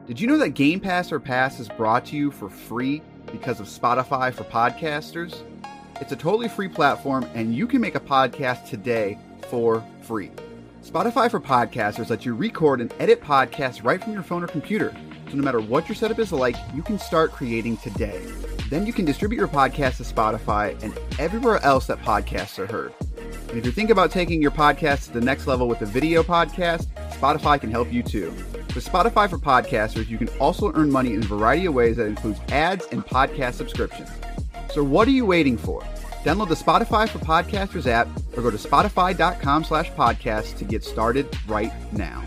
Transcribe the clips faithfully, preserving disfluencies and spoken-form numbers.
Did you know that Game Pass or Pass is brought to you for free because of Spotify for podcasters? It's a totally free platform, and you can make a podcast today for free. Spotify for podcasters lets you record and edit podcasts right from your phone or computer. So no matter what your setup is like, you can start creating today. Then you can distribute your podcast to Spotify and everywhere else that podcasts are heard. And if you're thinking about taking your podcast to the next level with a video podcast, Spotify can help you too. With Spotify for podcasters, you can also earn money in a variety of ways that includes ads and podcast subscriptions. So what are you waiting for? Download the Spotify for Podcasters app or go to spotify.com slash podcast to get started right now.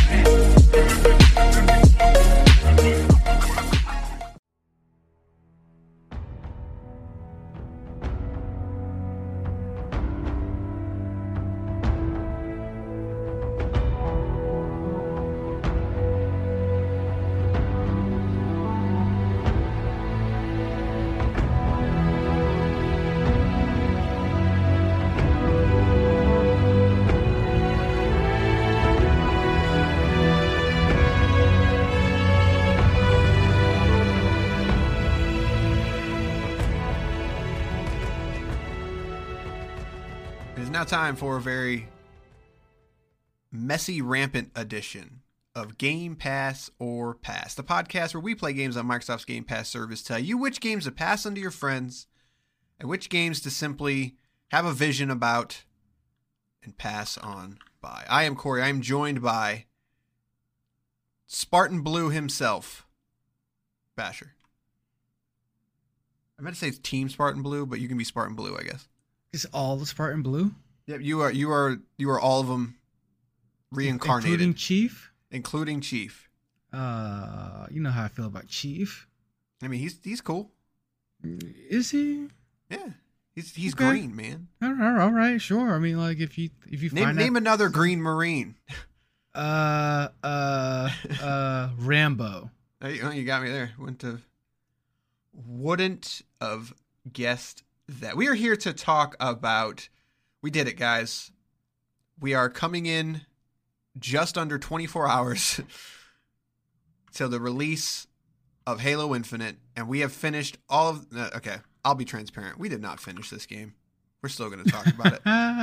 Time for a very messy, rampant edition of Game Pass or Pass, the podcast where we play games on Microsoft's Game Pass service, tell you which games to pass on to your friends and which games to simply have a vision about and pass on by. I am Corey. I am joined by Spartan Blue himself, Basher. I meant to say it's Team Spartan Blue, but you can be Spartan Blue, I guess. Is all the Spartan Blue? Yep, you are you are you are all of them reincarnated, including Chief. Including Chief. Uh, you know how I feel about Chief. I mean, he's he's cool. Is he? Yeah, he's he's okay. green, man. All right, all right, sure. I mean, like if you if you name find name out... another Green Marine. Uh, uh, uh, Rambo. Oh, you got me there. Went to. Wouldn't have guessed that. We are here to talk about. We did it, guys. We are coming in just under twenty-four hours till the release of Halo Infinite, and we have finished all of... Uh, okay, I'll be transparent. We did not finish this game. We're still going to talk about it.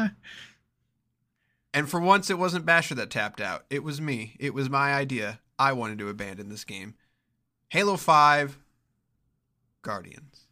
And for once, it wasn't Basher that tapped out. It was me. It was my idea. I wanted to abandon this game. Halo five, Guardians.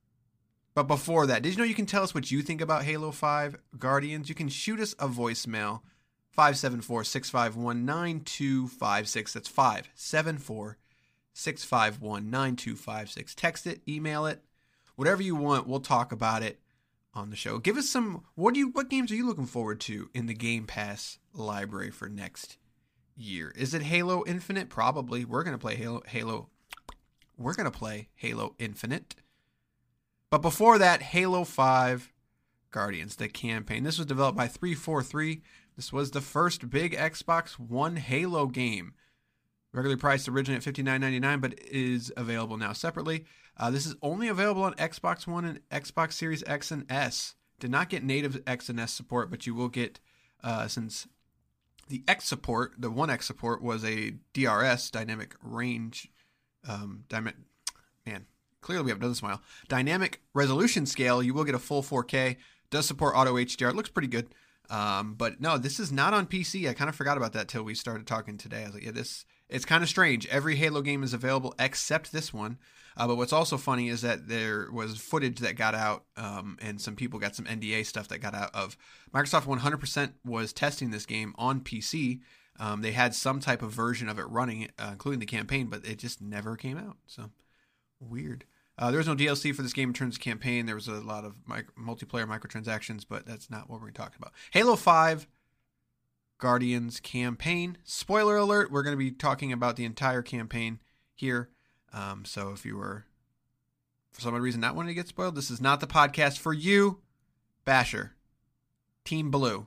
But before that, did you know you can tell us what you think about Halo five Guardians? You can shoot us a voicemail, five seven four, six five one, nine two five six. That's five seven four, six five one, nine two five six. Text it, email it, whatever you want. We'll talk about it on the show. Give us some, what do you, what games are you looking forward to in the Game Pass library for next year? Is it Halo Infinite? Probably. We're going to play Halo, Halo. We're going to play Halo Infinite. But before that, Halo five Guardians, the campaign. This was developed by three forty-three. This was the first big Xbox One Halo game. Regularly priced originally at fifty-nine ninety-nine, but is available now separately. Uh, this is only available on Xbox One and Xbox Series X and S. Did not get native X and S support, but you will get, uh, since the X support, the One X support was a D R S, Dynamic Range, um, dyma- man, clearly we haven't done this in a while. Dynamic resolution scale, you will get a full four K. Does support auto H D R. It looks pretty good. Um, but no, this is not on P C. I kind of forgot about that till we started talking today. I was like, yeah, this, it's kind of strange. Every Halo game is available except this one. Uh, but what's also funny is that there was footage that got out, um, and some people got some N D A stuff that got out of Microsoft. one hundred percent was testing this game on P C. Um, they had some type of version of it running, uh, including the campaign, but it just never came out. So weird. Uh, there was no D L C for this game in terms of campaign. There was a lot of micro- multiplayer microtransactions, but that's not what we're talking about. Halo five Guardians campaign. Spoiler alert, we're going to be talking about the entire campaign here. Um, so if you were, for some reason, not wanting to get spoiled, this is not the podcast for you. Basher. Team Blue.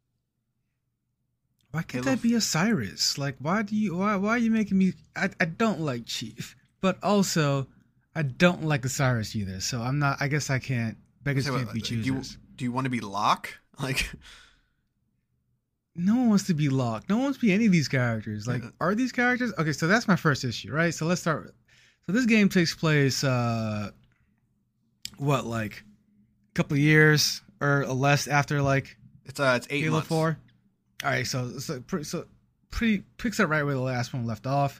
Why can't Halo that be Osiris? Like, why do you, why, why are you making me, I, I don't like Chief, but also... I don't like Osiris either, so I'm not. I guess I can't. Beggars Say can't what, be do you, choosers. do you want to be Locke? Like, no one wants to be Locke. No one wants to be any of these characters. Like, Yeah. are these characters? Okay, so that's my first issue, right? So let's start. So this game takes place, uh, what, like a couple of years or less after, like, It's uh, it's eight Halo months. four. All right, so so pretty, so pretty picks up right where the last one left off.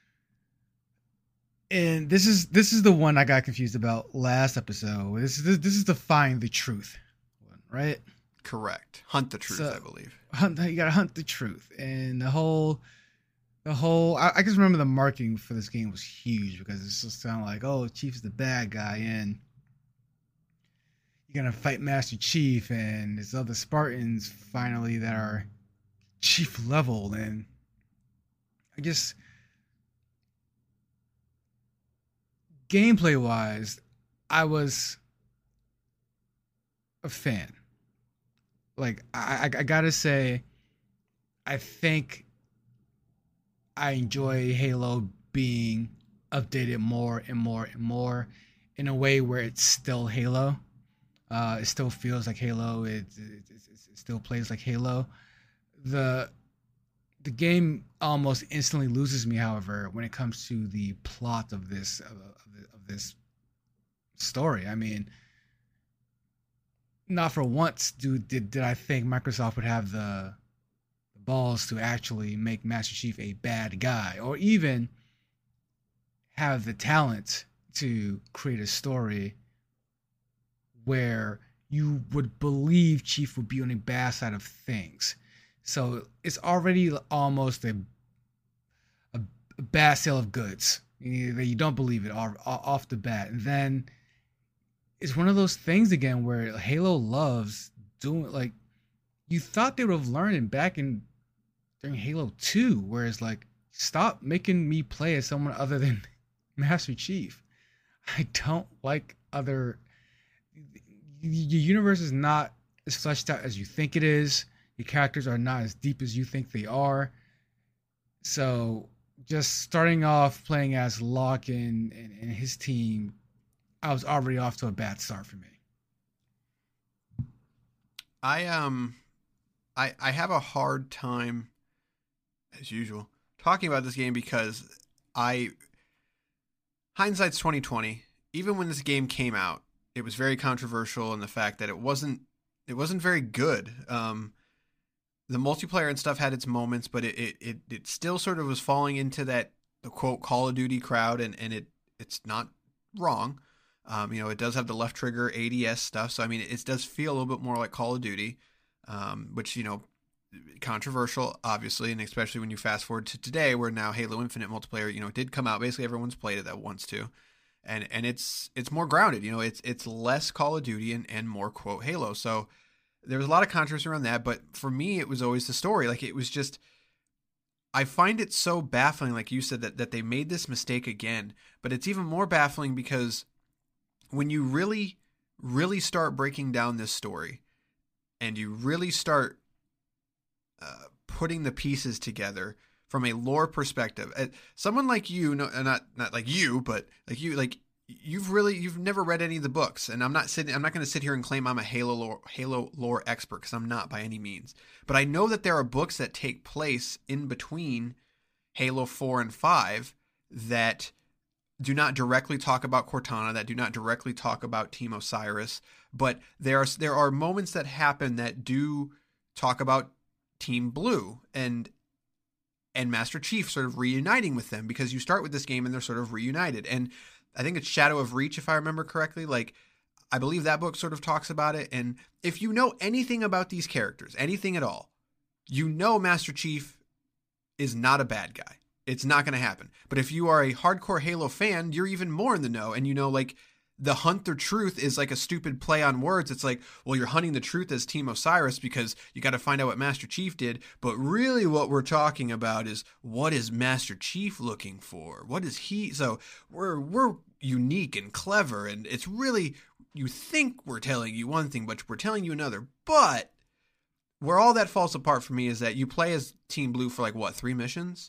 And this is this is the one I got confused about last episode. This is this is the Find the Truth one, right? Correct. Hunt the truth, So- I believe. Hunt, you gotta hunt the truth, and the whole, the whole. I, I just remember the marketing for this game was huge because it's just sound like, oh, Chief is the bad guy, and you're gonna fight Master Chief, and there's other Spartans finally that are Chief level, and I guess gameplay wise, I was a fan. Like I, I, I gotta say, I think I enjoy Halo being updated more and more and more in a way where it's still Halo. Uh, it still feels like Halo. It, it, it, it still plays like Halo. The the game almost instantly loses me, however, when it comes to the plot of this of, of, of this story. I mean, not for once do did, did I think Microsoft would have the, the balls to actually make Master Chief a bad guy, or even have the talent to create a story where you would believe Chief would be on the bad side of things. So it's already almost a a, a bad sale of goods. You, you don't believe it off, off the bat, and then it's one of those things again where Halo loves doing, like, you thought they would have learned it back in during Halo two, where it's like, stop making me play as someone other than Master Chief. I don't like other. Your universe is not as fleshed out as you think it is. Your characters are not as deep as you think they are. So just starting off playing as Locke and, and, and his team, I was already off to a bad start for me. I um, I I have a hard time, as usual, talking about this game because I hindsight's twenty twenty. Even when this game came out, it was very controversial in the fact that it wasn't it wasn't very good. Um, the multiplayer and stuff had its moments, but it it it, it still sort of was falling into that the quote Call of Duty crowd, and and it it's not wrong. Um, you know, it does have the left trigger A D S stuff, so I mean, it, it does feel a little bit more like Call of Duty, um, which, you know, controversial, obviously, and especially when you fast forward to today, where now Halo Infinite multiplayer, you know, did come out. Basically, everyone's played it that wants to, and and it's it's more grounded. You know, it's it's less Call of Duty and and more quote Halo. So there was a lot of controversy around that, but for me, it was always the story. Like, it was just, I find it so baffling, like you said, that that they made this mistake again. But it's even more baffling because when you really, really start breaking down this story and you really start uh, putting the pieces together from a lore perspective, uh, someone like you, no, not not like you, but like you, like you've really, you've never read any of the books, and I'm not sitting, I'm not going to sit here and claim I'm a Halo lore, Halo lore expert, because I'm not by any means. But I know that there are books that take place in between Halo four and five that do not directly talk about Cortana, that do not directly talk about Team Osiris, but there are there are moments that happen that do talk about Team Blue and and Master Chief sort of reuniting with them, because you start with this game and they're sort of reunited. And I think it's Shadow of Reach, if I remember correctly. Like, I believe that book sort of talks about it. And if you know anything about these characters, anything at all, you know Master Chief is not a bad guy. It's not going to happen. But if you are a hardcore Halo fan, you're even more in the know. And you know, like, the hunt the truth is like a stupid play on words. It's like, well, you're hunting the truth as Team Osiris because you got to find out what Master Chief did. But really what we're talking about is, what is Master Chief looking for? What is he? So we're, we're unique and clever. And it's really, you think we're telling you one thing, but we're telling you another. But where all that falls apart for me is that you play as Team Blue for like, what, three missions?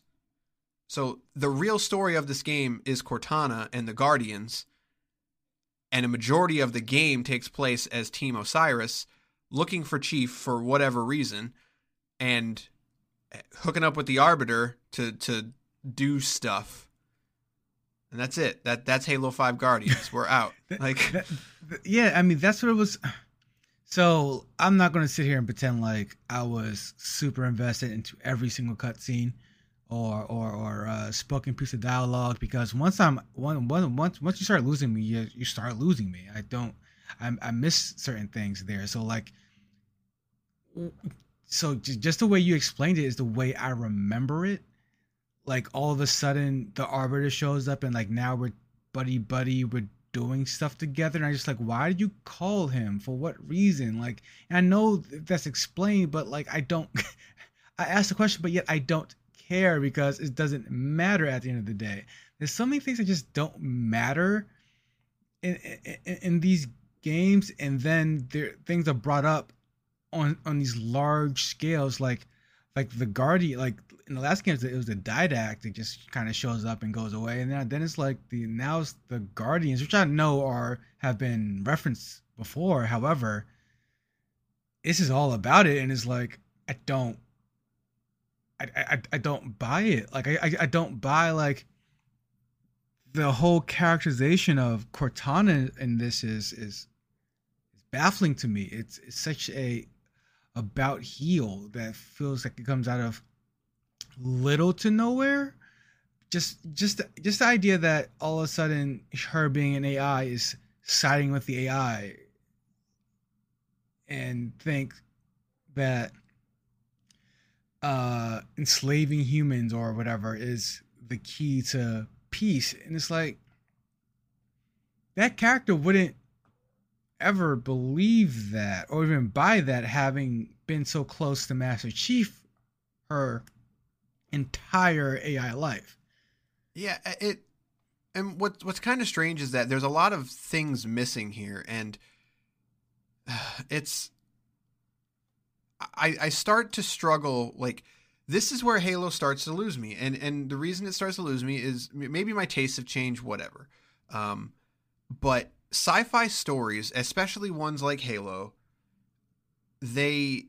So the real story of this game is Cortana and the Guardians, and a majority of the game takes place as Team Osiris looking for Chief for whatever reason. and hooking up with the Arbiter to to do stuff. And that's it. That that's Halo five Guardians. We're out. Like, that, that, yeah, I mean, that's what it was. So I'm not going to sit here and pretend like I was super invested into every single cutscene or or or uh, spoken piece of dialogue, because once I'm one one once once you start losing me, you you start losing me. I don't. I I miss certain things there. So like, so just the way you explained it is the way I remember it. Like, all of a sudden the Arbiter shows up and like, now we're buddy buddy, we're doing stuff together, and I just like, why did you call him, for what reason? Like, and I know that's explained, but like, I don't I asked the question, but yet I don't care, because it doesn't matter at the end of the day. There's so many things that just don't matter in in, in these games, and then there things are brought up on on these large scales, like like the Guardian, like in the last game, it was the Didact that just kind of shows up and goes away, and then then it's like the now it's the Guardians, which I know are have been referenced before. However, this is all about it, and it's like, I don't, I I, I don't buy it. Like I, I I don't buy like the whole characterization of Cortana in this is is, is baffling to me. It's, it's such a about heel that feels like it comes out of little to nowhere. Just just just the idea that all of a sudden her being an A I is siding with the A I, and think that uh enslaving humans or whatever is the key to peace. And it's like, that character wouldn't ever believe that or even buy that, having been so close to Master Chief her entire A I life. Yeah, it and what what's kind of strange is that there's a lot of things missing here, and it's I I start to struggle. Like, this is where Halo starts to lose me, and and the reason it starts to lose me is maybe my tastes have changed, whatever. Um, but sci-fi stories, especially ones like Halo, they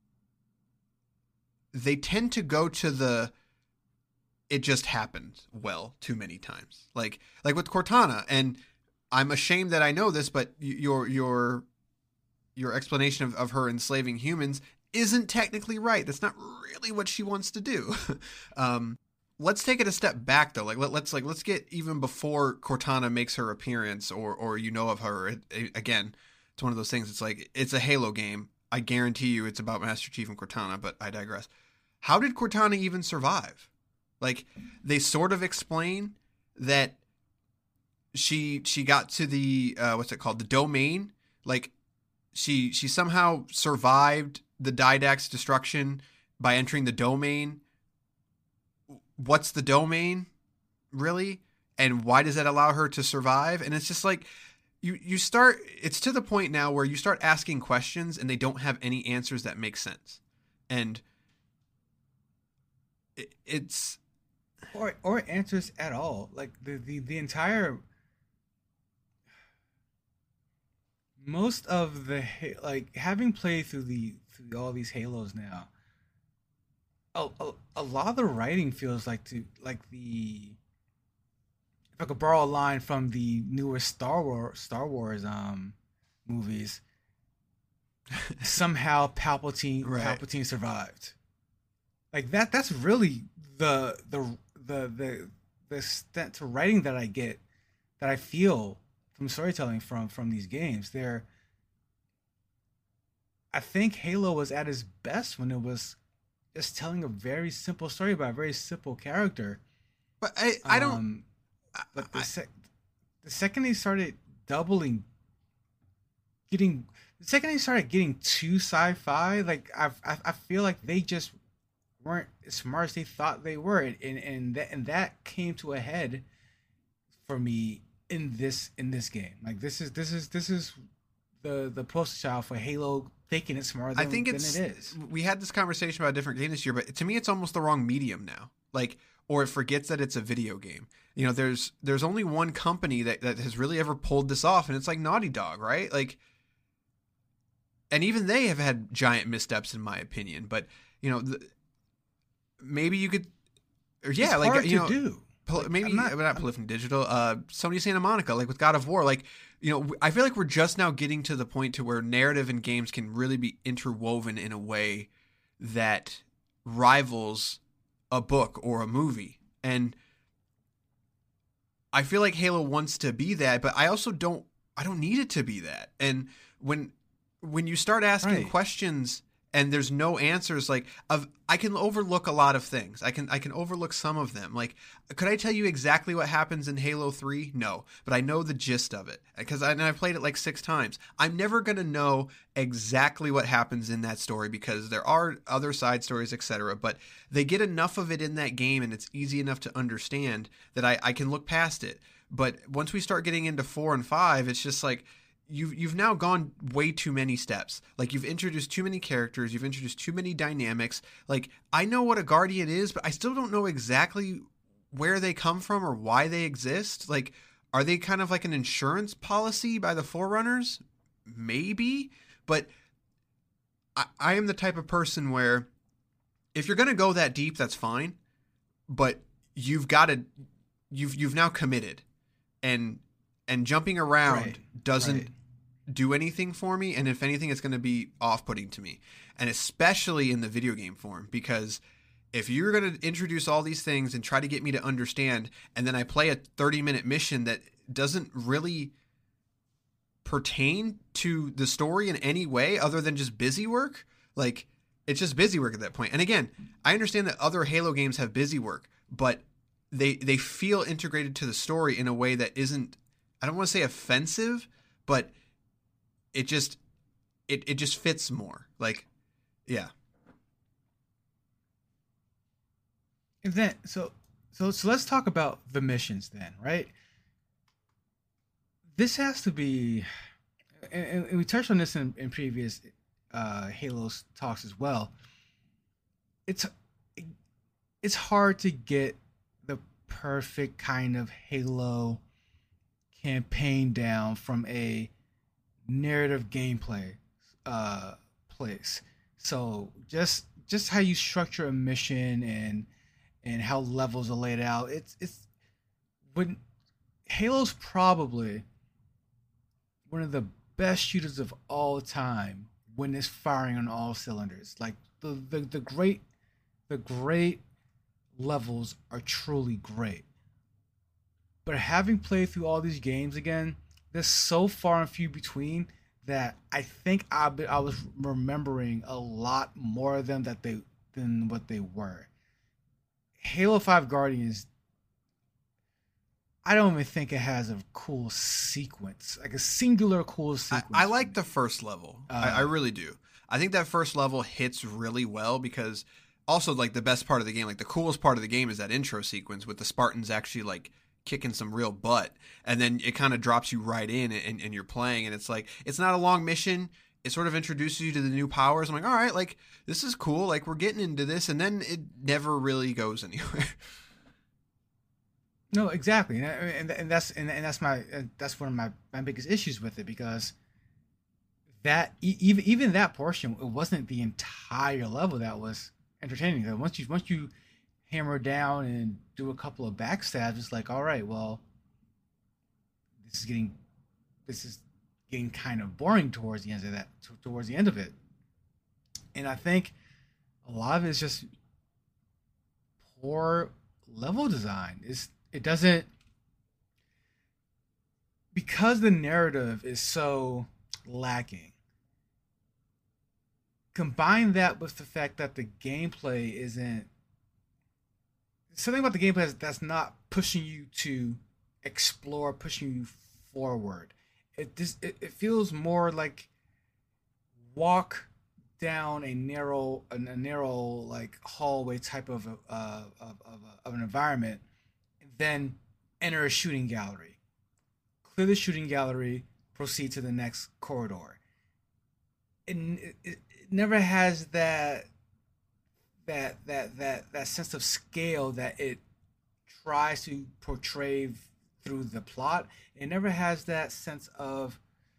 they tend to go to the it just happened well too many times. Like like with Cortana, and I'm ashamed that I know this, but your your your explanation of, of her enslaving humans isn't technically right. That's not really what she wants to do. um, let's take it a step back though. Like let, let's like let's get even before Cortana makes her appearance, or or you know of her. It, it, again, it's one of those things. It's like, it's a Halo game. I guarantee you it's about Master Chief and Cortana, but I digress. How did Cortana even survive? Like, they sort of explain that she she got to the uh, what's it called, the domain. Like, she she somehow survived the Didact's destruction by entering the domain. What's the domain, really? And why does that allow her to survive? And it's just like, you you start, it's to the point now where you start asking questions and they don't have any answers that make sense. And it, it's or or answers at all. Like the, the, the entire most of the like having played through the through all these Halos now, a, a, a lot of the writing feels like to like the if I could borrow a line from the newer Star Wars Star Wars um movies, somehow Palpatine right. Palpatine survived. Like that that's really the the the the the extent to writing that I get, that I feel from storytelling from from these games. They're I think Halo was at its best when it was just telling a very simple story about a very simple character. But I I don't um, but the, sec- the second they started doubling, getting the second they started getting too sci-fi, like I I, I feel like they just weren't as smart as they thought they were, and and that and that came to a head for me in this in this game. Like this is this is this is the the poster child for Halo thinking it's smarter than, I think than it's, it is. We had this conversation about a different game this year, but to me it's almost the wrong medium now. Like, or it forgets that it's a video game. You know, there's there's only one company that, that has really ever pulled this off, and it's like Naughty Dog, right? Like, and even they have had giant missteps in my opinion, but you know, the, maybe you could, or yeah, it's like hard you to know, do. pol- Like, maybe I'm not- not, not Polyphony Digital, uh, Sony Santa Monica, like with God of War, like you know, I feel like we're just now getting to the point to where narrative in games can really be interwoven in a way that rivals a book or a movie, and I feel like Halo wants to be that, but I also don't. I don't need it to be that. And when when you start asking Right. questions and there's no answers, like of I can overlook a lot of things. I can I can overlook some of them. Like, could I tell you exactly what happens in Halo three? No, but I know the gist of it because I, and I've played it like six times. I'm never gonna know exactly what happens in that story because there are other side stories, et cetera. But they get enough of it in that game, and it's easy enough to understand that I, I can look past it. But once we start getting into four and five, it's just like you've you've now gone way too many steps. Like you've introduced too many characters, you've introduced too many dynamics. Like I know what a Guardian is, but I still don't know exactly where they come from or why they exist. Like, are they kind of like an insurance policy by the Forerunners? Maybe, but I, I am the type of person where if you're gonna go that deep, that's fine, but you've got to you've you've now committed. And and jumping around Right, doesn't right. do anything for me. And if anything, it's going to be off-putting to me. And especially in the video game form. Because if you're going to introduce all these things and try to get me to understand, and then I play a thirty-minute mission that doesn't really pertain to the story in any way other than just busy work, like, it's just busy work at that point. And again, I understand that other Halo games have busy work, but they they feel integrated to the story in a way that isn't, I don't want to say offensive, but it just it it just fits more. Like, yeah. And then so so so let's talk about the missions then, right? This has to be, and, and we touched on this in, in previous uh, Halo talks as well. It's it's hard to get the perfect kind of Halo campaign down from a narrative gameplay uh, place. So just just how you structure a mission and and how levels are laid out. It's it's when Halo's probably one of the best shooters of all time when it's firing on all cylinders. Like the the, the great the great levels are truly great. But having played through all these games again, they're so far and few between that I think I I was remembering a lot more of them that they than what they were. Halo five Guardians, I don't even think it has a cool sequence, like a singular cool I, sequence. I like the first level. Uh, I, I really do. I think that first level hits really well because also like the best part of the game, like the coolest part of the game is that intro sequence with the Spartans actually like kicking some real butt, and then it kind of drops you right in and, and you're playing, and it's like it's not a long mission. It sort of introduces you to the new powers. I'm like, all right, like this is cool, like we're getting into this, and then it never really goes anywhere. No, exactly, and and, and that's and, and that's my uh, that's one of my, my biggest issues with it, because that e- even even that portion, it wasn't the entire level that was entertaining. Though once you once you hammer down and do a couple of backstabs, it's like, all right, well, this is getting this is getting kind of boring towards the end of that t- towards the end of it. And I think a lot of it is just poor level design. It's it doesn't, because the narrative is so lacking. Combine that with the fact that the gameplay isn't, something about the gameplay that's not pushing you to explore, pushing you forward. It just it, it feels more like walk down a narrow a, a narrow like hallway type of a, uh, of, of, of an environment, and then enter a shooting gallery, clear the shooting gallery, proceed to the next corridor. And it, it, it never has that that that that that sense of scale that it tries to portray through the plot. It never has that sense of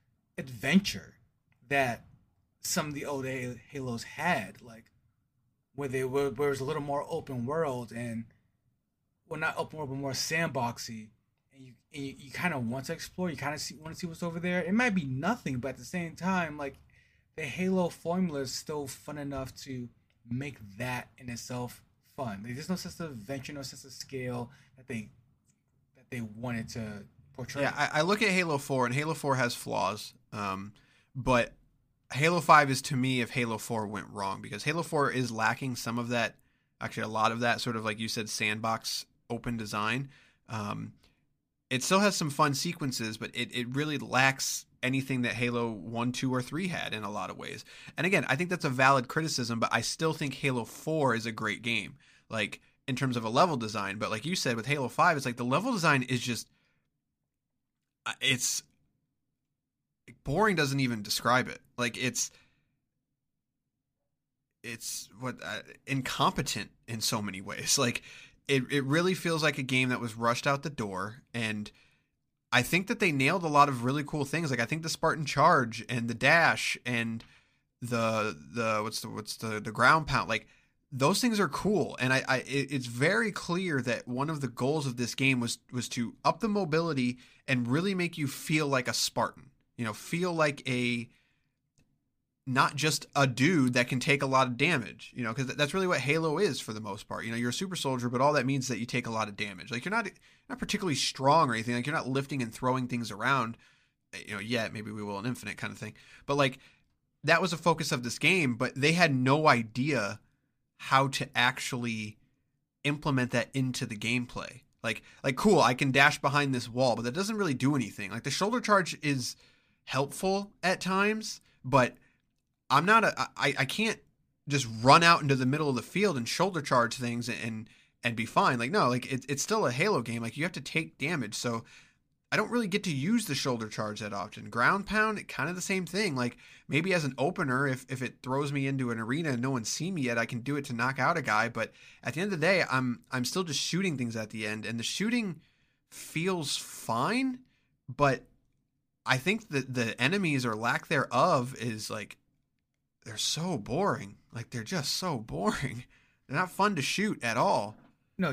adventure that some of the old Halos had. Like where they were where it was a little more open world and well not open world but more sandboxy, and you and you, you kind of want to explore, you kind of see, want to see what's over there. It might be nothing, but at the same time, like the Halo formula is still fun enough to make that in itself fun. Like, there's no sense of adventure, no sense of scale that they that they wanted to portray. Yeah, I, I look at Halo four, and Halo four has flaws, um, but Halo five is to me if Halo four went wrong, because Halo four is lacking some of that, actually a lot of that sort of, like you said, sandbox open design. Um, it still has some fun sequences, but it, it really lacks anything that Halo one, two, or three had in a lot of ways. And again, I think that's a valid criticism, but I still think Halo four is a great game, like in terms of a level design. But like you said, with Halo five, it's like the level design is just, it's boring doesn't even describe it. Like it's, it's what uh, incompetent in so many ways. Like it, it really feels like a game that was rushed out the door. And I think that they nailed a lot of really cool things. Like I think the Spartan charge and the dash and the, the, what's the, what's the, the ground pound, like those things are cool. And I, I, it, it's very clear that one of the goals of this game was, was to up the mobility and really make you feel like a Spartan, you know, feel like a, not just a dude that can take a lot of damage, you know, because that's really what Halo is for the most part. You know, you're a super soldier, but all that means is that you take a lot of damage. Like you're not not particularly strong or anything. Like you're not lifting and throwing things around, you know, yet. Maybe we will in Infinite kind of thing. But like that was a focus of this game, but they had no idea how to actually implement that into the gameplay. Like, like cool, I can dash behind this wall, but that doesn't really do anything. Like the shoulder charge is helpful at times, but I'm not a, I, I can't just run out into the middle of the field and shoulder charge things and, and be fine. Like, no, like it, it's still a Halo game. Like you have to take damage. So I don't really get to use the shoulder charge that often. Ground pound, kind of the same thing. Like maybe as an opener, if, if it throws me into an arena and no one's seen me yet, I can do it to knock out a guy. But at the end of the day, I'm, I'm still just shooting things at the end, and the shooting feels fine, but I think that the enemies or lack thereof is like, they're so boring. Like they're just so boring. They're not fun to shoot at all. No,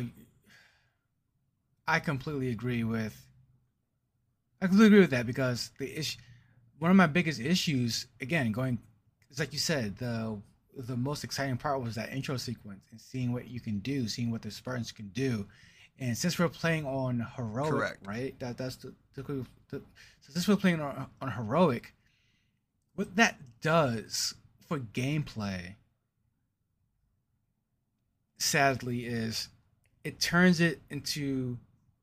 I completely agree with. I completely agree with that, because the issue, one of my biggest issues, again, going, it's like you said, the the most exciting part was that intro sequence and seeing what you can do, seeing what the Spartans can do, and since we're playing on heroic, Correct. right? That that's the, the, the so since we're playing on, on heroic, what that does for gameplay, sadly, is it turns it into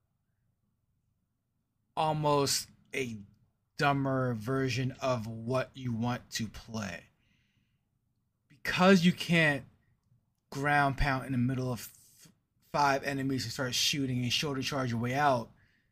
almost a dumber version of what you want to play, because you can't ground pound in the middle of f- five enemies and start shooting and shoulder charge your way out.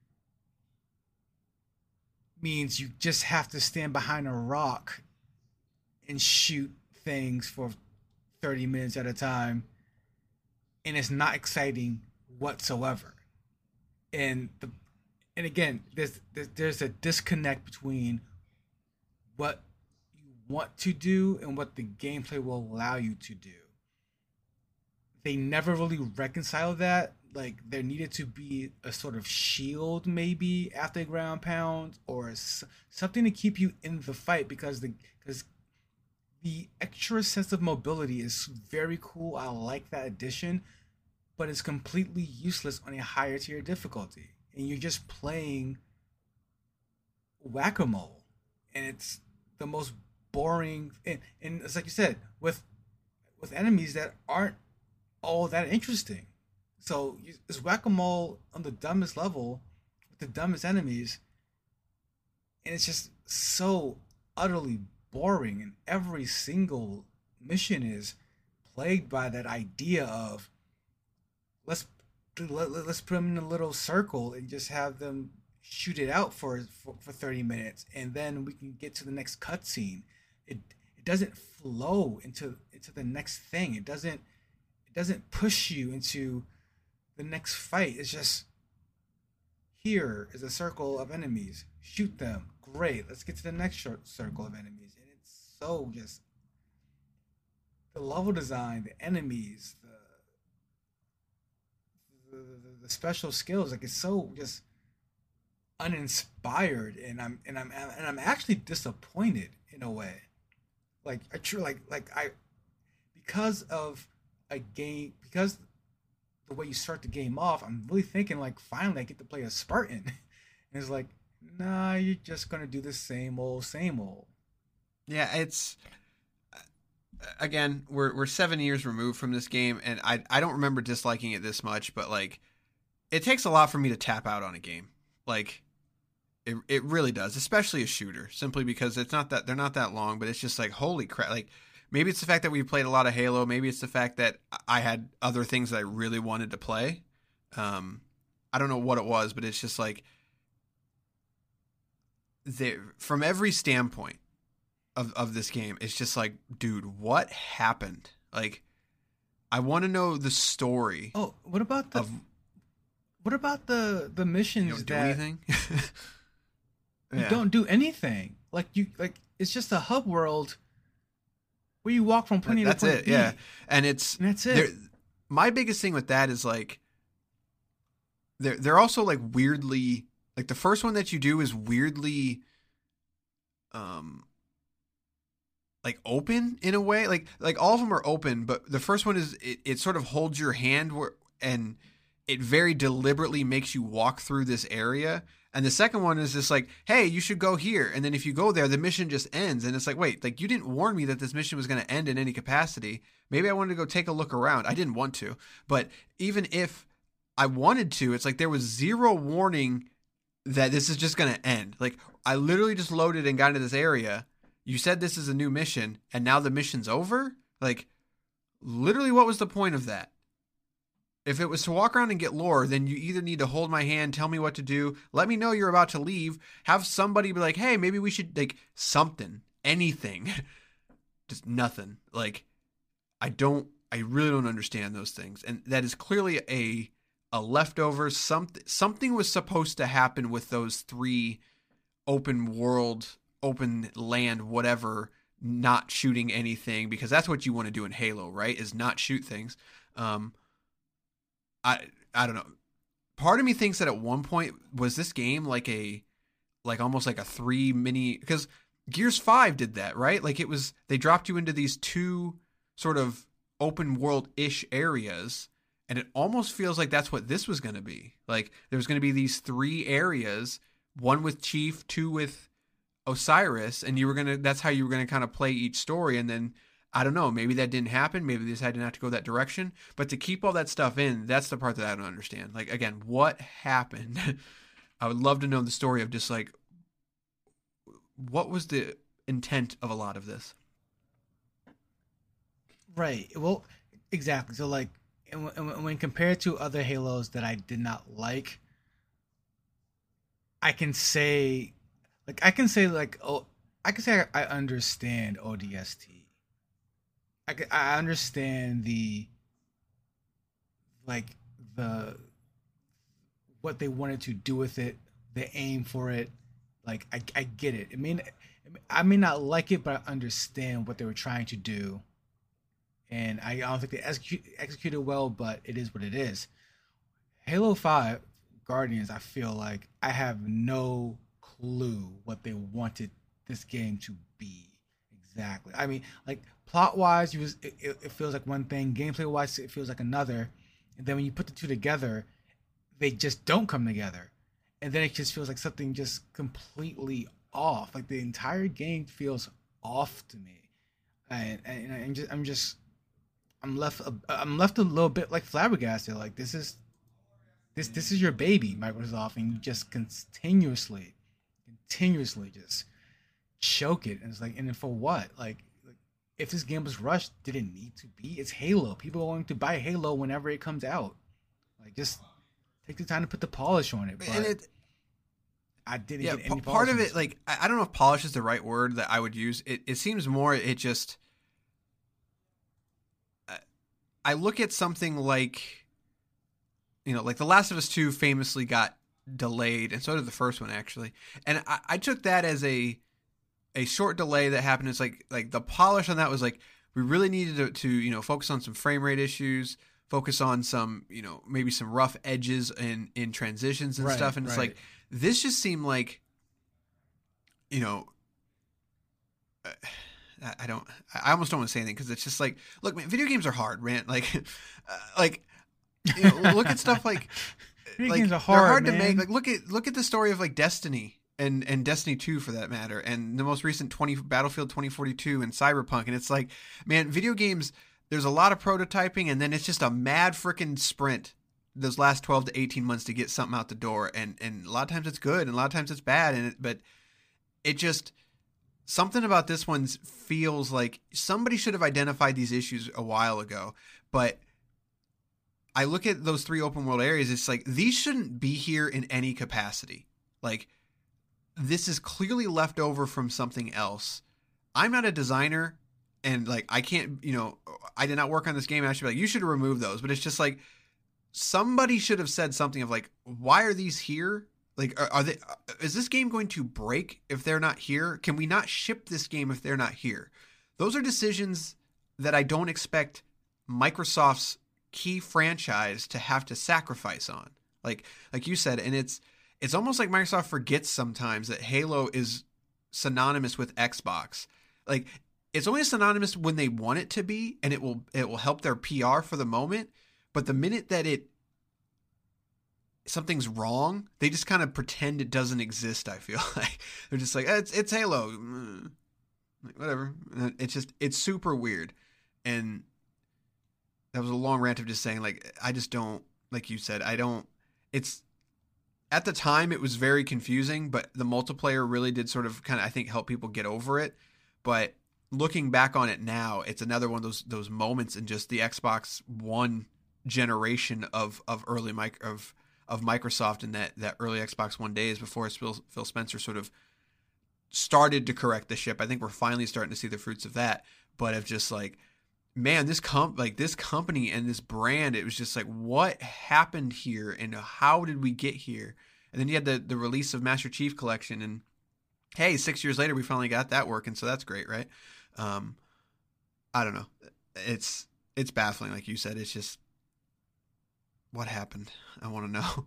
Means you just have to stand behind a rock and shoot things for thirty minutes at a time, and it's not exciting whatsoever. And the and again, there's there's a disconnect between what you want to do and what the gameplay will allow you to do. They never really reconcile that. Like there needed to be a sort of shield maybe after a ground pound, or something to keep you in the fight, because the because the extra sense of mobility is very cool. I like that addition, but it's completely useless on a higher tier difficulty. And you're just playing whack-a-mole. And it's the most boring. And, and it's like you said, with with enemies that aren't all that interesting. So it's whack-a-mole on the dumbest level with the dumbest enemies. And it's just so utterly boring, and every single mission is plagued by that idea of let's let, let's put them in a little circle and just have them shoot it out for, for for thirty minutes, and then we can get to the next cutscene. It it doesn't flow into into the next thing. It doesn't it doesn't push you into the next fight. It's just, here is a circle of enemies. Shoot them. Great. Let's get to the next circle of enemies. And it's so just the level design, the enemies, the the, the, the special skills, like it's so just uninspired, and I'm and I'm and I'm actually disappointed in a way. Like I true like like I because of a game because the way you start the game off, I'm really thinking like finally I get to play a Spartan. And it's like, nah, you're just gonna do the same old, same old. Yeah, it's again, we're we're seven years removed from this game, and I I don't remember disliking it this much, but like, it takes a lot for me to tap out on a game. Like, it it really does, especially a shooter, simply because it's not that they're not that long, but it's just like holy crap. Like, maybe it's the fact that we played a lot of Halo, maybe it's the fact that I had other things that I really wanted to play. Um, I don't know what it was, but it's just like, they, from every standpoint of of this game, it's just like, dude, what happened? Like, I want to know the story. Oh, what about the of, what about the the missions you don't do that anything? you Yeah. don't do anything? Like you like it's just a hub world where you walk from point A to That's point it, B. yeah. And it's And that's it. there- my biggest thing with that is like, they're they're also like weirdly, like the first one that you do is weirdly, um, like open in a way. Like like all of them are open, but the first one is it, it sort of holds your hand where, and it very deliberately makes you walk through this area. And the second one is just like, hey, you should go here. And then if you go there, the mission just ends. And it's like, wait, like you didn't warn me that this mission was going to end in any capacity. Maybe I wanted to go take a look around. I didn't want to. But even if I wanted to, it's like there was zero warning that this is just going to end. Like, I literally just loaded and got into this area. You said this is a new mission, and now the mission's over? Like, literally, what was the point of that? If it was to walk around and get lore, then you either need to hold my hand, tell me what to do, let me know you're about to leave, have somebody be like, hey, maybe we should, like, something, anything. Just nothing. Like, I don't, I really don't understand those things. And that is clearly a a leftover. Something, something was supposed to happen with those three open world, open land, whatever, not shooting anything, because that's what you want to do in Halo, right? Is not shoot things. Um, I I don't know. Part of me thinks that at one point, was this game like a like almost like a three mini, because Gears five did that, right? Like it was, they dropped you into these two sort of open world-ish areas, and it almost feels like that's what this was going to be. Like there's going to be these three areas, one with Chief, two with Osiris, and you were going to, that's how you were going to kind of play each story. And then I don't know, maybe that didn't happen. Maybe they decided not to go that direction. But to keep all that stuff in, that's the part that I don't understand. Like, again, what happened? I would love to know the story of just like, what was the intent of a lot of this? Right. Well, exactly. So, like, and when, and when compared to other Halos that I did not like, I can say, like, I can say, like, oh, I can say I understand O D S T. I can, I understand the, like, the, what they wanted to do with it, the aim for it. Like, I, I get it. I mean, I may not like it, but I understand what they were trying to do. And I don't think they execute, executed well, but it is what it is. Halo five Guardians, I feel like I have no clue what they wanted this game to be exactly. I mean, like, plot-wise, it, it, it feels like one thing. Gameplay-wise, it feels like another. And then when you put the two together, they just don't come together. And then it just feels like something just completely off. Like the entire game feels off to me. And, and, and just, I'm just, I'm left, I'm left a little bit like flabbergasted. Like this is, this, this is your baby, Microsoft, and you just continuously, continuously just choke it. And it's like, and then for what? Like, like, if this game was rushed, did it need to be? It's Halo. People are going to buy Halo whenever it comes out. Like, just take the time to put the polish on it. But And it, I didn't yeah, get any p- part of polish on it, this. like, I I don't know if polish is the right word that I would use. It it seems more, it just, I- I look at something like, you know, like The Last of Us two famously got delayed, and so did the first one, actually. And I, I took that as a a short delay that happened. It's like, like the polish on that was like, we really needed to, to you know focus on some frame rate issues, focus on some you know maybe some rough edges in in transitions and Right, stuff. And it's right. like this just seemed like you know. Uh, I don't. I almost don't want to say anything because it's just like, look, man, video games are hard, man. Like, uh, like, you know, look at stuff like, Video like games are they're hard, hard to man. make. Like, look at look at the story of like Destiny and and Destiny two for that matter, and the most recent twenty Battlefield twenty forty-two and Cyberpunk, and it's like, man, video games. There's a lot of prototyping, and then it's just a mad freaking sprint those last twelve to eighteen months to get something out the door, and and a lot of times it's good, and a lot of times it's bad, and it, but it just. Something about this one feels like somebody should have identified these issues a while ago, but I look at those three open world areas. It's like, these shouldn't be here in any capacity. Like, this is clearly left over from something else. I'm not a designer and like, I can't, you know, I did not work on this game. I should be like, you should remove those, but it's just like, somebody should have said something of like, why are these here? Like, are, are they? Is this game going to break if they're not here? Can we not ship this game if they're not here? Those are decisions that I don't expect Microsoft's key franchise to have to sacrifice on. Like, like you said, and it's it's almost like Microsoft forgets sometimes that Halo is synonymous with Xbox. Like, it's only synonymous when they want it to be, and it will it will help their P R for the moment. But the minute that it something's wrong, they just kind of pretend it doesn't exist. I feel like they're just like, eh, it's it's Halo, like, whatever. It's just it's super weird, and that was a long rant of just saying like I just don't, like you said, I don't. It's at the time it was very confusing, but the multiplayer really did sort of kind of I think help people get over it. But looking back on it now, it's another one of those those moments in just the Xbox One generation of of early mic of of Microsoft in that, that early Xbox One days before Phil, Phil Spencer sort of started to correct the ship. I think we're finally starting to see the fruits of that, but of just like, man, this comp like this company and this brand, it was just like, what happened here and how did we get here? And then you had the, the release of Master Chief Collection, and hey, six years later, we finally got that working. So that's great. Right. Um, I don't know. It's, it's baffling. Like you said, it's just, what happened? I want to know.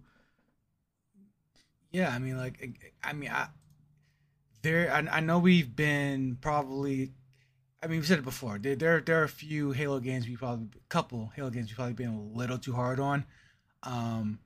Yeah, I mean, like, I mean, I there, I, I know we've been probably, I mean, we said it before. There, there, there are a few Halo games we probably, a couple Halo games we probably been a little too hard on. Um,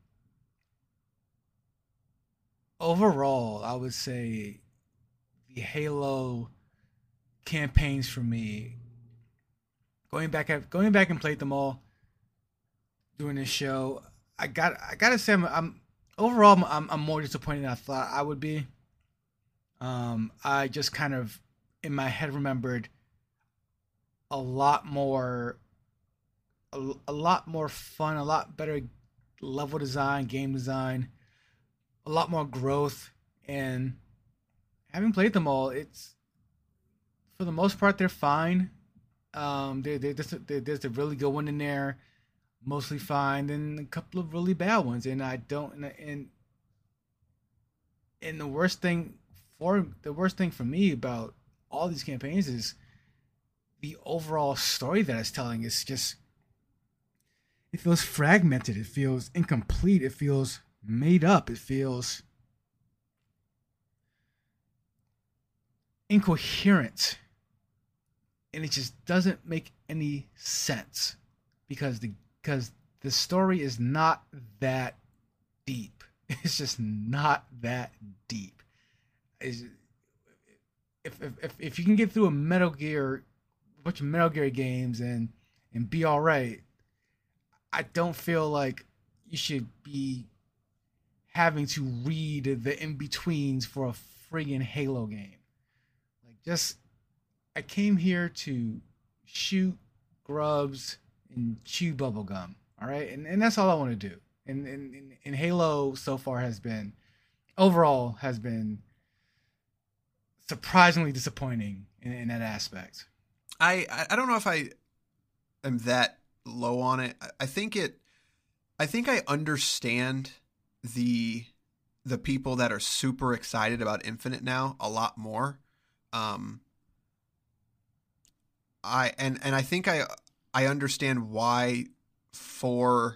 overall, I would say the Halo campaigns for me, going back, going back and played them all. Doing this show, I got I gotta say I'm, I'm overall I'm, I'm more disappointed than I thought I would be. Um, I just kind of in my head remembered a lot more, a, a lot more fun, a lot better level design, game design, a lot more growth, and having played them all, it's for the most part they're fine. Um, there there's there's a really good one in there. Mostly fine, and a couple of really bad ones, and I don't. And and, and the worst thing for the worst thing for me about all these campaigns is the overall story that it's telling is just it feels fragmented, it feels incomplete, it feels made up, it feels incoherent, and it just doesn't make any sense because the because the story is not that deep. It's just not that deep. It's, if, if if if you can get through a Metal Gear, a bunch of Metal Gear games and and be all right, I don't feel like you should be having to read the in-betweens for a friggin' Halo game. Like, just, I came here to shoot grubs and chew bubblegum, all right? And and that's all I want to do. And, and, and, and Halo so far has been, overall, has been surprisingly disappointing in, in that aspect. I, I don't know if I am that low on it. I think it, I think I understand the the people that are super excited about Infinite now a lot more. Um, I and and I think I I understand why four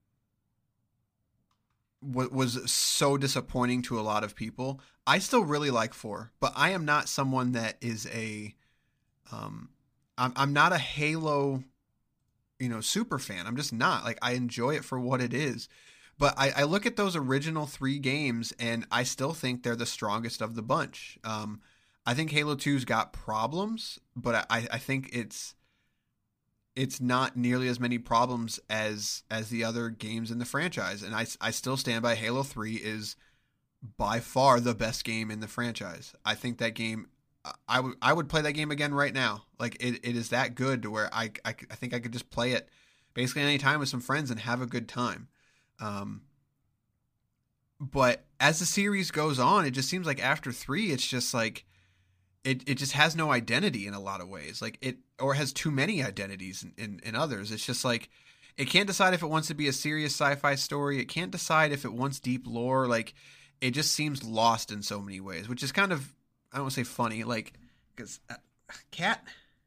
w- was so disappointing to a lot of people. I still really like four, but I am not someone that is a um I'm I'm not a Halo, you know, super fan. I'm just not. Like, I enjoy it for what it is. But I, I look at those original three games and I still think they're the strongest of the bunch. Um, I think Halo two's got problems, but I, I think it's it's not nearly as many problems as as the other games in the franchise. And I, I still stand by Halo three is by far the best game in the franchise. I think that game, I would I would play that game again right now. Like, it, it is that good to where I, I, I think I could just play it basically any time with some friends and have a good time. Um, but as the series goes on, it just seems like after three, it's just like, it, it just has no identity in a lot of ways. Like it, or has too many identities in, in, in others. It's just like, it can't decide if it wants to be a serious sci-fi story. It can't decide if it wants deep lore. Like, it just seems lost in so many ways, which is kind of, I don't want to say funny, like, because uh, cat,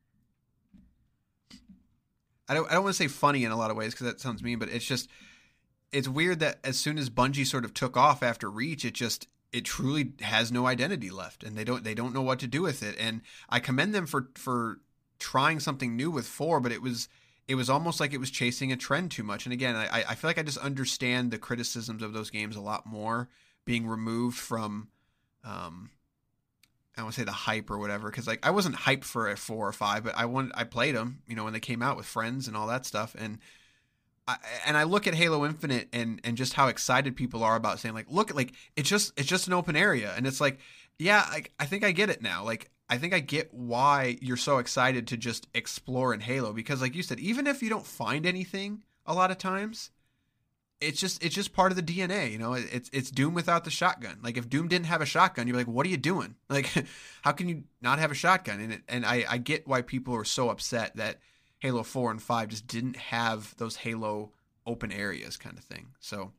I don't, I don't want to say funny in a lot of ways because that sounds mean, but it's just, it's weird that as soon as Bungie sort of took off after Reach, it just, it truly has no identity left, and they don't, they don't know what to do with it. And I commend them for, for trying something new with four, but it was, it was almost like it was chasing a trend too much. And again, I, I feel like I just understand the criticisms of those games a lot more being removed from, um, I don't want to say the hype or whatever, because like I wasn't hyped for a four or five, but I wanted, I played them, you know, when they came out with friends and all that stuff, and I, and I look at Halo Infinite and and just how excited people are about saying like, look, like it's just it's just an open area, and it's like, yeah, I I think I get it now. Like, I think I get why you're so excited to just explore in Halo, because like you said, even if you don't find anything a lot of times, it's just it's just part of the D N A, you know. It's it's Doom without the shotgun. Like, if Doom didn't have a shotgun, you'd be like, what are you doing? Like, how can you not have a shotgun? And it, and I I get why people are so upset that Halo four and five just didn't have those Halo open areas kind of thing. So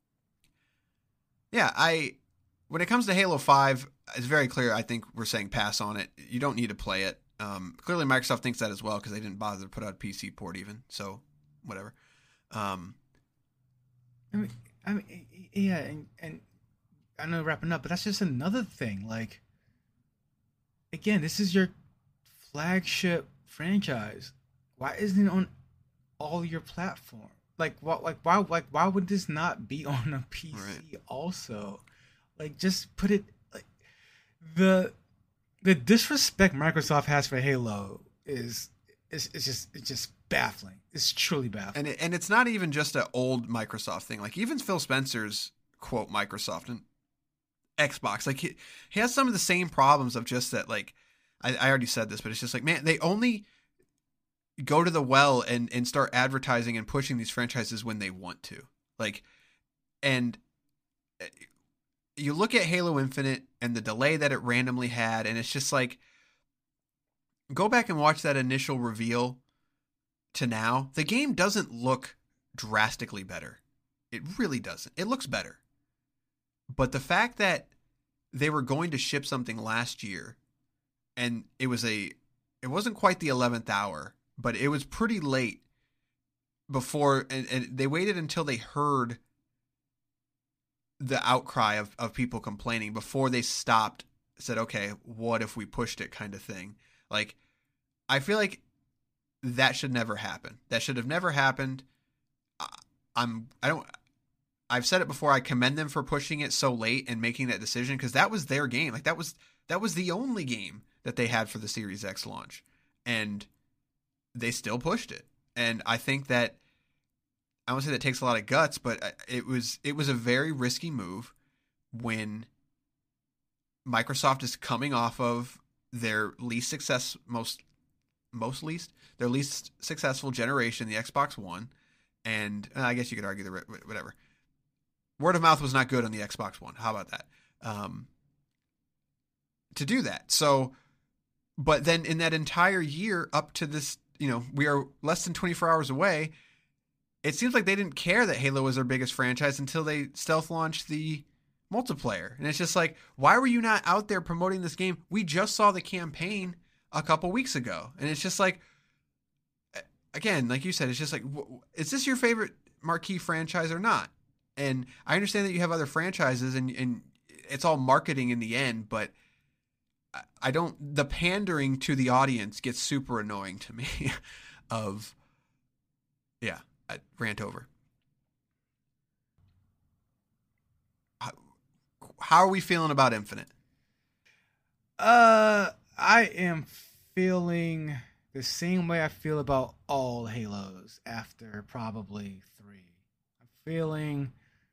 yeah, I when it comes to Halo five, it's very clear. I think we're saying pass on it. You don't need to play it. Um, clearly Microsoft thinks that as well, because they didn't bother to put out a P C port even. So whatever. Um, I mean, I mean, yeah, and, and I know wrapping up, but that's just another thing. Like, again, this is your flagship franchise. Why isn't it on all your platform? Like, what? Like, why? Like, why would this not be on a P C right. also? Like, just put it. Like, the the disrespect Microsoft has for Halo is is it's just it's just baffling. It's truly baffling. And it, and it's not even just an old Microsoft thing. Like, even Phil Spencer's quote Microsoft and Xbox. Like, he, he has some of the same problems of just that. Like, I, I already said this, but it's just like, man, they only go to the well and, and start advertising and pushing these franchises when they want to. Like, and you look at Halo Infinite and the delay that it randomly had, and it's just like, go back and watch that initial reveal to now. The game doesn't look drastically better. It really doesn't. It looks better. But the fact that they were going to ship something last year, and it was a, it wasn't quite the eleventh hour, but it was pretty late before, and, and they waited until they heard the outcry of, of people complaining before they stopped, said, okay, what if we pushed it, kind of thing. Like, I feel like that should never happen. That should have never happened. I, I'm, I don't, I've said it before, I commend them for pushing it so late and making that decision, because that was their game. Like, that was, that was the only game that they had for the Series X launch. And they still pushed it. And I think that, I won't say that takes a lot of guts, but it was it was a very risky move when Microsoft is coming off of their least success, most most least their least successful generation, the Xbox One, and uh, I guess you could argue the whatever. Word of mouth was not good on the Xbox One. How about that? Um, to do that, so, but then in that entire year up to this, you know, we are less than twenty-four hours away. It seems like they didn't care that Halo was their biggest franchise until they stealth launched the multiplayer. And it's just like, why were you not out there promoting this game? We just saw the campaign a couple weeks ago. And it's just like, again, like you said, it's just like, w- is this your favorite marquee franchise or not? And I understand that you have other franchises and, and it's all marketing in the end, but I, I don't, the pandering to the audience gets super annoying to me of, yeah, I rant over. How, how are we feeling about Infinite? Uh, I am feeling the same way I feel about all Halos after probably three. I'm feeling,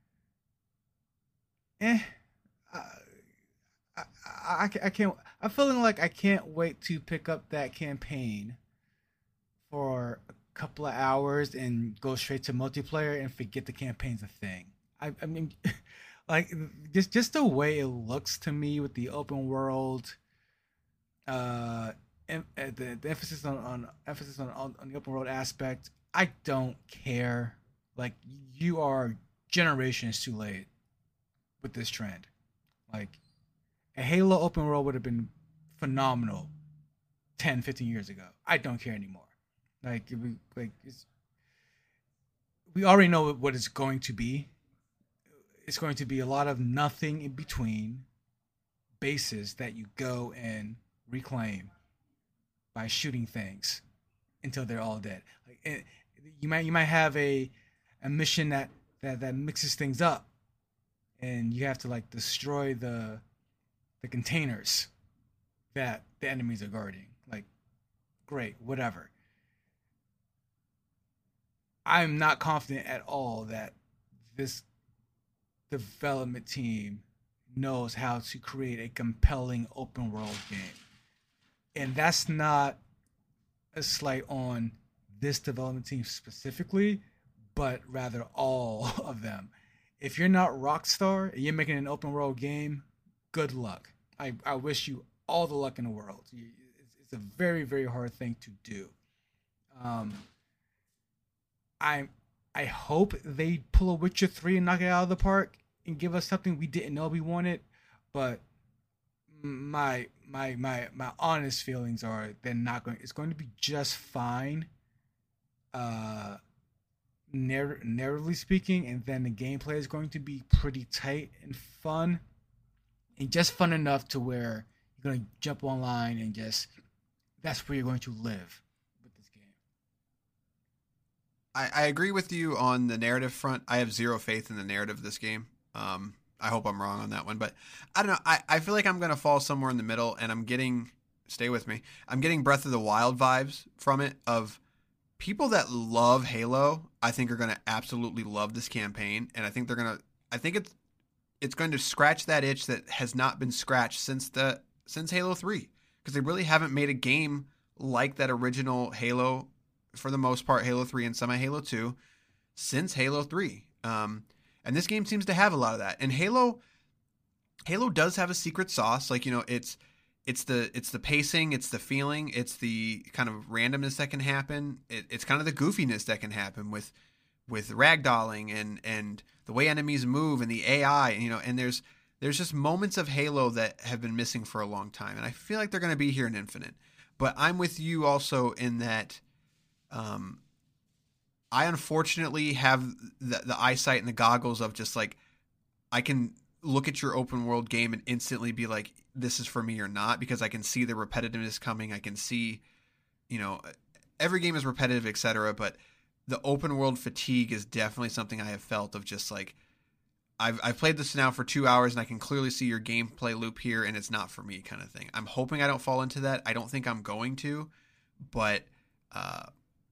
eh, I, I, I, I can't. I'm feeling like I can't wait to pick up that campaign for a couple of hours and go straight to multiplayer and forget the campaign's a thing. I, I mean, like just just the way it looks to me with the open world, uh, em- uh, the, the emphasis on, on emphasis on, on on the open world aspect. I don't care. Like you are generations too late with this trend. Like a Halo open world would have been phenomenal ten, fifteen years ago. I don't care anymore. Like we like it's, we already know what it's going to be. It's going to be a lot of nothing in between bases that you go and reclaim by shooting things until they're all dead. Like it, you might you might have a a mission that, that that mixes things up, and you have to like destroy the the containers that the enemies are guarding. Like, great, whatever. I'm not confident at all that this development team knows how to create a compelling open world game. And that's not a slight on this development team specifically, but rather all of them. If you're not Rockstar and you're making an open world game, good luck. I, I wish you all the luck in the world. It's, it's a very, very hard thing to do. Um, I I hope they pull a Witcher three and knock it out of the park and give us something we didn't know we wanted. But my my my my honest feelings are they're not going. It's going to be just fine, uh, narr- narratively speaking, and then the gameplay is going to be pretty tight and fun, and just fun enough to where you're going to jump online and just that's where you're going to live. I, I agree with you on the narrative front. I have zero faith in the narrative of this game. Um, I hope I'm wrong on that one, but I don't know. I, I feel like I'm going to fall somewhere in the middle, and I'm getting, stay with me, I'm getting Breath of the Wild vibes from it of people that love Halo, I think are going to absolutely love this campaign, and I think they're going to, I think it's, it's going to scratch that itch that has not been scratched since the, since Halo three, because they really haven't made a game like that original Halo, for the most part, Halo three and semi Halo two, since Halo three. Um, and this game seems to have a lot of that. And Halo, Halo does have a secret sauce. Like, you know, it's, it's the, it's the pacing, it's the feeling, it's the kind of randomness that can happen. It, it's kind of the goofiness that can happen with, with ragdolling and, and the way enemies move and the A I, you know, and there's, there's just moments of Halo that have been missing for a long time. And I feel like they're going to be here in Infinite, but I'm with you also in that, Um, I unfortunately have the, the eyesight and the goggles of just like, I can look at your open world game and instantly be like, this is for me or not, because I can see the repetitiveness coming. I can see, you know, every game is repetitive, et cetera. But the open world fatigue is definitely something I have felt of just like, I've, I've played this now for two hours and I can clearly see your gameplay loop here and it's not for me kind of thing. I'm hoping I don't fall into that. I don't think I'm going to, but, uh,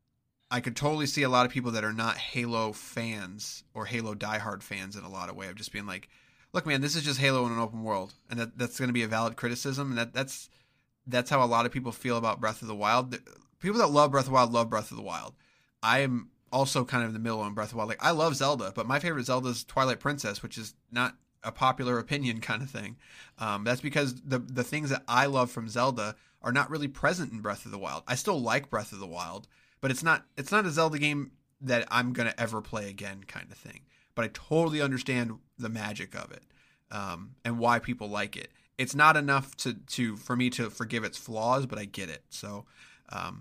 I could totally see a lot of people that are not Halo fans or Halo diehard fans in a lot of way of just being like, look, man, this is just Halo in an open world. And that, that's going to be a valid criticism. And that, that's, that's how a lot of people feel about Breath of the Wild. People that love Breath of the Wild love Breath of the Wild. I am also kind of in the middle on Breath of the Wild. Like, I love Zelda, but my favorite Zelda is Twilight Princess, which is not a popular opinion kind of thing. Um, that's because the, the things that I love from Zelda are not really present in Breath of the Wild. I still like Breath of the Wild, but it's not it's not a Zelda game that I'm going to ever play again kind of thing. But I totally understand the magic of it, um, and why people like it. It's not enough to, to for me to forgive its flaws, but I get it. So um,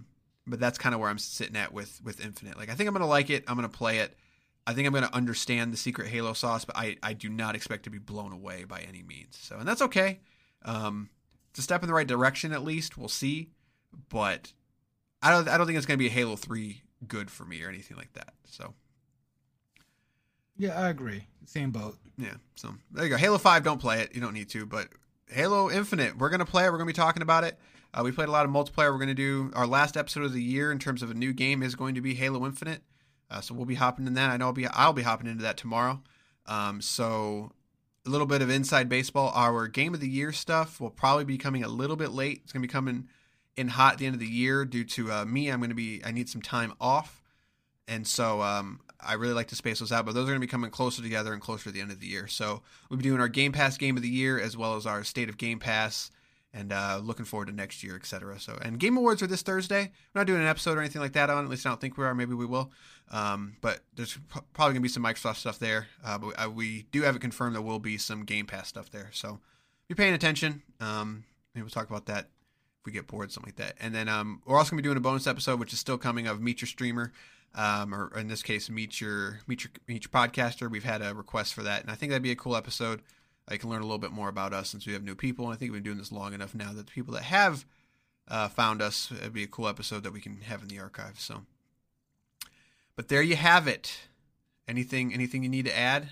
but that's kind of where I'm sitting at with with Infinite. Like, I think I'm gonna like it. I'm gonna play it. I think I'm gonna understand the secret Halo sauce, but I I do not expect to be blown away by any means. So, and that's okay. Um, it's a step in the right direction at least. We'll see, but I don't I don't think it's gonna be a Halo three good for me or anything like that. So. Yeah, I agree. Same boat. Yeah, so there you go. Halo five, don't play it. You don't need to, but Halo Infinite, we're going to play it. We're going to be talking about it. Uh, we played a lot of multiplayer. We're going to do our last episode of the year in terms of a new game is going to be Halo Infinite. Uh, so we'll be hopping in that. I know I'll be I'll be hopping into that tomorrow. Um, so a little bit of inside baseball. Our game of the year stuff will probably be coming a little bit late. It's going to be coming in hot at the end of the year due to uh, me. I'm going to be I need some time off. And so um, I really like to space those out, but those are going to be coming closer together and closer to the end of the year. So we'll be doing our Game Pass Game of the Year as well as our State of Game Pass, and uh, looking forward to next year, et cetera. So, and Game Awards are this Thursday. We're not doing an episode or anything like that on. At least I don't think we are. Maybe we will. Um, but there's probably going to be some Microsoft stuff there. Uh, but uh, we do have it confirmed there will be some Game Pass stuff there. So be paying attention. Um, maybe we'll talk about that if we get bored, something like that. And then um, we're also going to be doing a bonus episode, which is still coming, of Meet Your Streamer. Um, or in this case, meet your, meet your meet your podcaster. We've had a request for that, and I think that'd be a cool episode. I can learn a little bit more about us since we have new people, and I think we've been doing this long enough now that the people that have uh, found us, it'd be a cool episode that we can have in the archive. So, but there you have it. Anything anything you need to add?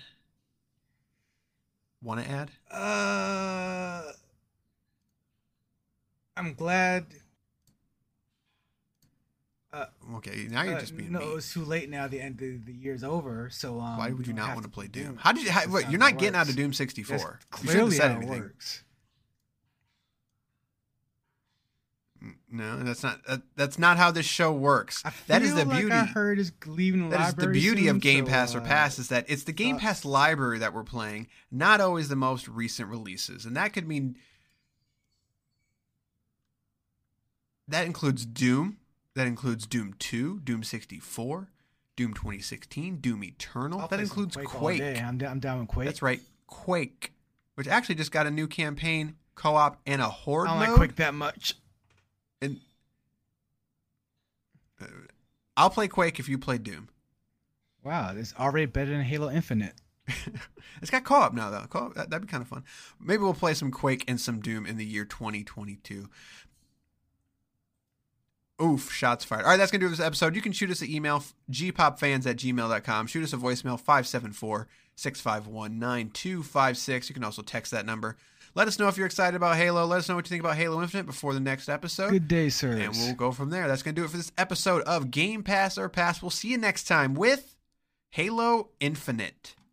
Want to add? Uh, I'm glad. Uh, okay, now you're uh, just being no, mean. it's too late now. The end of the year's over. So um, why would you don't not have want to play Doom? Doom. How did you? How, That's wait, not you're how not it getting out works. of Doom sixty-four. That's You shouldn't have clearly said how it anything. works. No, that's not that, that's not how this show works. I That is the feel like beauty. I heard is leaving the That is the library beauty soon, of Game so, Pass or uh, Pass is that it's the Game sucks. Pass library that we're playing, not always the most recent releases. And that could mean that includes Doom, that includes Doom two, Doom sixty-four, Doom twenty sixteen, Doom Eternal. I'll That play some includes Quake. Quake. all day. I'm, down, I'm down with Quake. That's right, Quake, which actually just got a new campaign, co-op, and a horde I don't mode. like Quake that much. And uh, I'll play Quake if you play Doom. Wow, it's already better than Halo Infinite. It's got co-op now, though. Co-op, that, that'd be kind of fun. Maybe we'll play some Quake and some Doom in the year twenty twenty-two. Oof, shots fired. All right, that's going to do this episode. You can shoot us an email, g pop fans at gmail dot com. Shoot us a voicemail, five seven four, six five one, nine two five six. You can also text that number. Let us know if you're excited about Halo. Let us know what you think about Halo Infinite before the next episode. Good day, sirs. And we'll go from there. That's going to do it for this episode of Game Pass or Pass. We'll see you next time with Halo Infinite.